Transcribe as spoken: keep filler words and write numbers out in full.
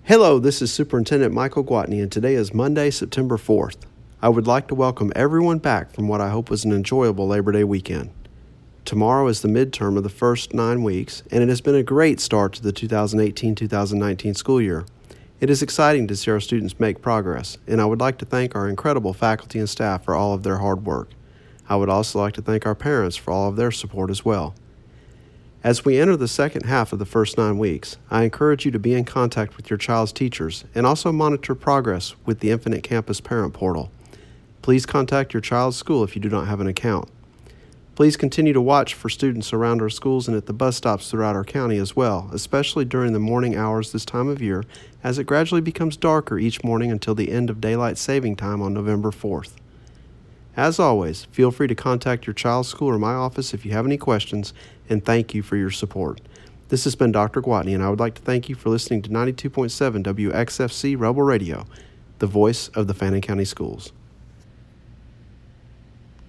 Hello, this is Superintendent Michael Gwatney, and today is Monday, September fourth. I would like to welcome everyone back from what I hope was an enjoyable Labor Day weekend. Tomorrow is the midterm of the first nine weeks, and it has been a great start to the two thousand eighteen two thousand nineteen school year. It is exciting to see our students make progress, and I would like to thank our incredible faculty and staff for all of their hard work. I would also like to thank our parents for all of their support as well. As we enter the second half of the first nine weeks, I encourage you to be in contact with your child's teachers and also monitor progress with the Infinite Campus Parent Portal. Please contact your child's school if you do not have an account. Please continue to watch for students around our schools and at the bus stops throughout our county as well, especially during the morning hours this time of year, as it gradually becomes darker each morning until the end of daylight saving time on November fourth. As always, feel free to contact your child's school or my office if you have any questions, and thank you for your support. This has been Doctor Gwatney, and I would like to thank you for listening to ninety-two point seven W X F C Rebel Radio, the voice of the Fannin County Schools.